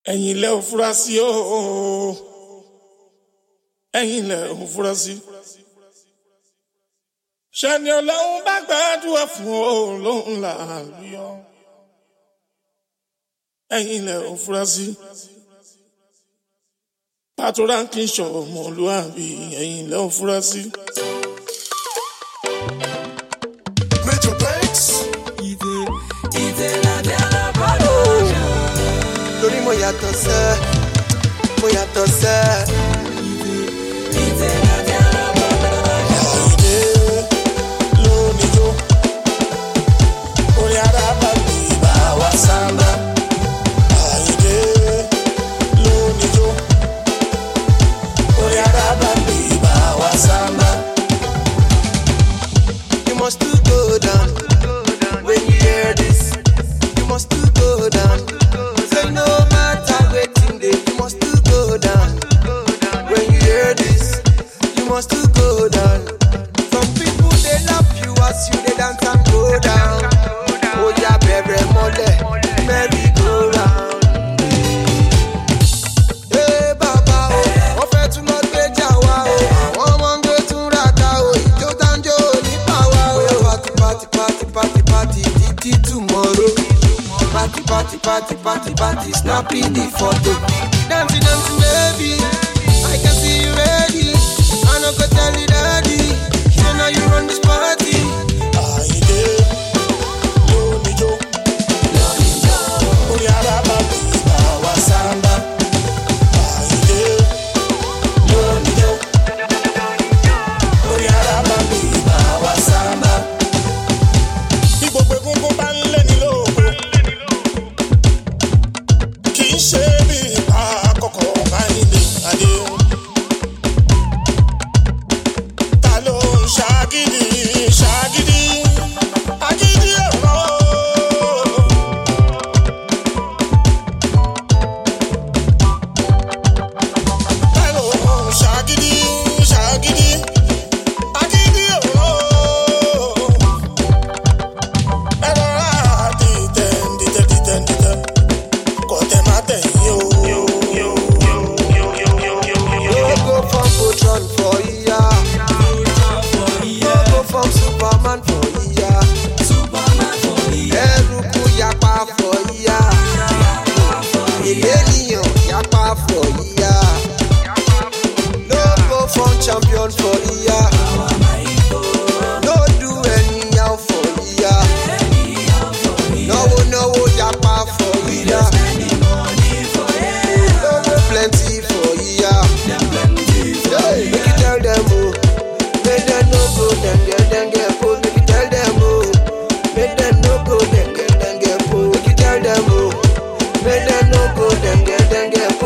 ẹ̀yin lẹ ò fura sí o ẹ̀yin lẹ ò fura sí. ṣẹ́ni ọlọ́run bá gbàdúrà fún o lóhùn làálùyọ ẹ̀yin lẹ ò fura sí. pàtó ránkì ṣọmọlúwàbí ẹ̀yin lẹ ò fura sí. Major Banks. Lórí mo yàtọ̀ sẹ́, mo yàtọ̀ sẹ́. Àyìndé lóníjó, orí arábà mi bá wa sábà. Àyìndé lóníjó, orí arábà mi bá wa sábà. You must to go down when you hear this. You must to go down. Say no matter waiting day, you must to go down. When you hear this, you must to go down. Some people they love you as you they dance and go down. Oh yeah, baby, mole, merry go round. Hey Baba, oh, ofe tu mo gbe jawa o. Àwọn ọmọ ń gbé tún rata o. Ìjó tanjo ní power o. Party, party, party, party, party, títí tomorrow. Party, party, party, party, party, snapping the photo. Dancing, dancing, baby. I can see you ready. I no go tell you daddy. So now you run this party. Àyìndé lóníjó, orí arábà mi bá wa sábà. Àyìndé lóníjó, orí arábà mi bá wa sábà. Bí gbogbo egungun bá ń lé ní lóko, kì í ṣe bí ipa àkọ́kọ́ Àyìndé Adé. Ta ló ń ṣàgídí ṣàgídí agídí ọ̀rọ̀? Ta ló ń ṣàgídí ṣàgídí agídí ọ̀rọ̀? Ẹ rọra dìtẹ̀ kò tẹ̀ má tẹ̀yìn o. No go from Voltron for iya. No go from Superman for iya. Eruku yapa for iya. Ènìyàn yapa for iya. No go from champion for iya. No do anyhow for iya. Náwó yapa for iya. Love plenty for iya. Hey, make you tell them oh, make them no go denge po. Make you tell them oh, make them no go denge po. Make you tell them oh, make them no go denge po.